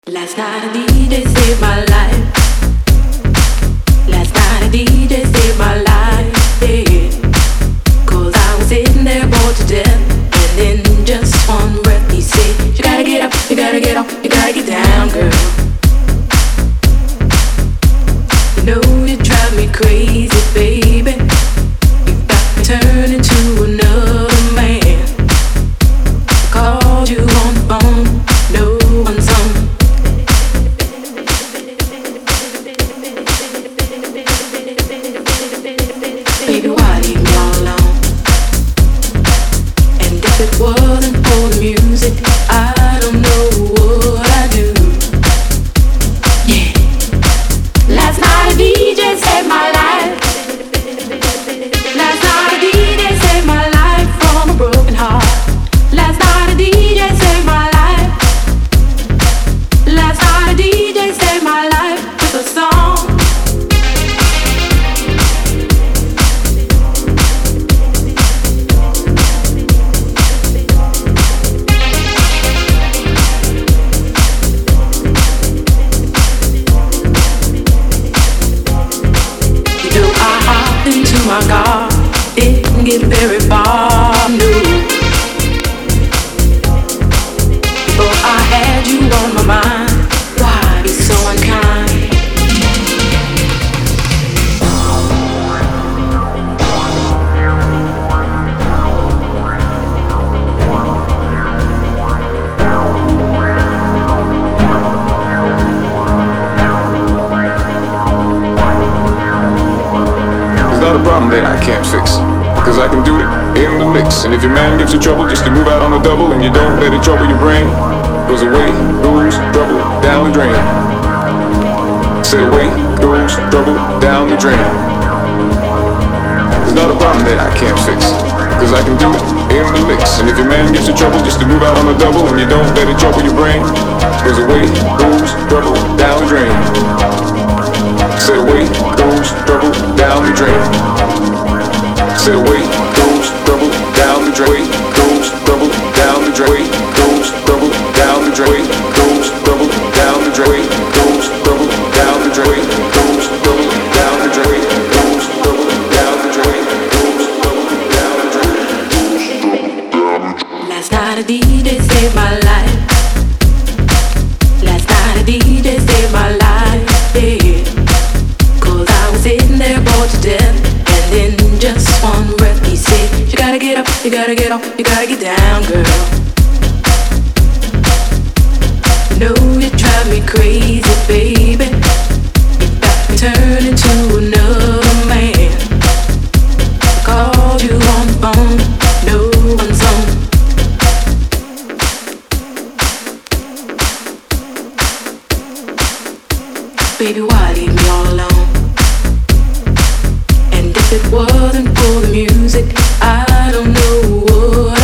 Last night a DJ saved my life. Last night a DJ saved my life, yeah. 'Cause I was sitting there bored to death, and in just one breath he said, you gotta get up, you gotta get up, you gotta get down, girl. You know you drive me crazy, baby. You got me turning to another man. I called you on the phone, no one's home. Baby, why leave me all alone? And if it wasn't for the music, I don't know what I'd do. Yeah. Last night a DJ saved my life. Last night a DJ saved my life from a broken heart. Last night a DJ saved my life. Last night a DJ saved my life with a song. Into my car, didn't get very far, no. Before I had you on my mind, why be so unkind? Not a problem that I can't fix, 'cause I can do it in the mix. And if your man gives you trouble just to move out on a double, and you don't let it trouble your brain, goes away, goes trouble down the drain. Say away, goes trouble down the drain. There's not a problem that I can't fix, 'cause I can do it in the mix. And if your man gives you trouble just to move out on a double, and you don't let it trouble your brain, goes away, goes trouble down the drain. Say away, goes trouble down the drain. Say away, goes trouble down the drain. Goes trouble down the drain. Goes trouble down the drain. Goes trouble down the drain. Goes trouble down the drain. Goes trouble down the drain. Goes trouble down the drain. Goes trouble down the drain. Last night a DJ saved my life. Last night a DJ saved my life, yeah. Sitting there bored to death, and in just one breath he said, you gotta get up, you gotta get up, you gotta get down, girl. You know you drive me crazy, baby. You got me turning to another man. I called you on the phone, no one's home. Baby, why leave me all alone? If it wasn't for the music, I don't know what